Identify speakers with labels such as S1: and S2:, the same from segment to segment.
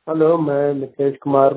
S1: Hello, मैं मिथिलेश कुमार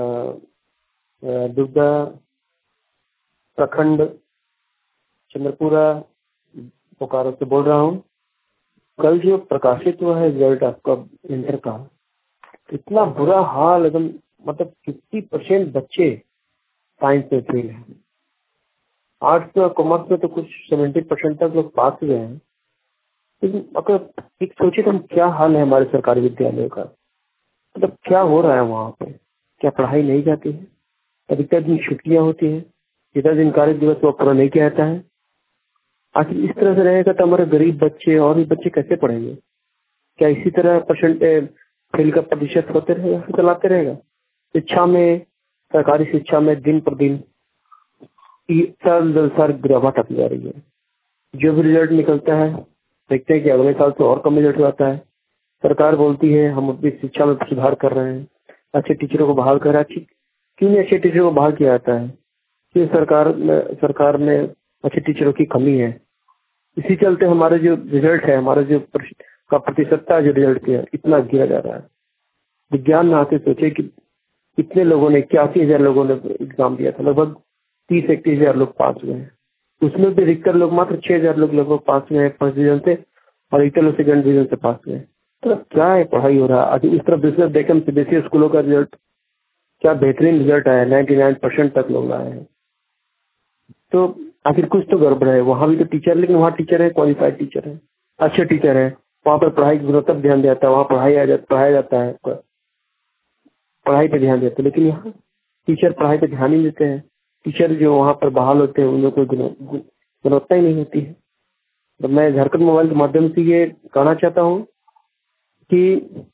S1: दुर्गा प्रखंड चंद्रपुरा बोकारो से बोल रहा हूँ। कल जो प्रकाशित हुआ है रिजल्ट आपका इंटर का, इतना बुरा हाल, एकदम मतलब 50% बच्चे साइंस में फेल हैं। आर्ट्स और कॉमर्स में तो कुछ 70% तक लोग पास हुए हैं। लेकिन अगर एक सोचे तो हम क्या हाल है हमारे सरकारी विद्यालयों का, मतलब क्या हो रहा है वहाँ पे? क्या पढ़ाई नहीं जाती है? अधिकतर दिन छुट्टियां होती है, जितना दिन कार्य दिवस वो पूरा नहीं किया जाता है। आखिर इस तरह से रहेगा तो हमारे गरीब बच्चे और भी बच्चे कैसे पढ़ेंगे? क्या इसी तरह परसेंट फेल का प्रतिशत होते रहेगा, फिर चलाते रहेगा? शिक्षा में, सरकारी शिक्षा में दिन पर दिन साल दर साल गिरावट आती जा रही है। जो भी रिजल्ट निकलता है देखते हैं कि अगले साल तो और कम रिजल्ट आता है। सरकार बोलती है हम अपनी शिक्षा में सुधार कर रहे हैं, अच्छे टीचरों को बहाल कर रहे हैं। क्यों नहीं अच्छे टीचरों को बहाल किया जाता है? कि सरकार में अच्छे टीचरों की कमी है। इसी चलते हमारे जो रिजल्ट है, हमारा जो प्रतिशतता जो रिजल्ट की है, इतना गिरा जा रहा है। विज्ञान में आके सोचे कि कितने लोगों ने, 81,000 लोगों ने एग्जाम दिया था, लगभग 30-31,000 लोग पास हुए हैं। उसमें भी अधिकतर लोग, मात्र 6,000 लोग लगभग पास हुए हैं फर्स्ट डिवीजन से, और अधिकतर लोग सेकंड डिवीजन से पास हुए हैं। तो क्या है पढ़ाई हो रहा है? इस तरफ बिजनेस देखें, सीबीएसई स्कूलों का रिजल्ट क्या बेहतरीन रिजल्ट आया, 99% तक लोग आए हैं। तो आखिर कुछ तो गड़बड़ है। वहाँ भी तो टीचर, लेकिन वहाँ टीचर है, क्वालिफाइड टीचर है, अच्छे टीचर है, वहाँ पर पढ़ाई की गुणवत्ता ध्यान देता है, वहाँ पढ़ाया जाता है, पढ़ाई पे ध्यान देते हैं। लेकिन यहाँ टीचर पढ़ाई पे ध्यान ही नहीं देते हैं। टीचर जो वहाँ पर बहाल होते हैं उनमें कोई गुणवत्ता ही नहीं होती है। तो मैं झारखंड मोबाइल के माध्यम से ये कहना चाहता हूँ कि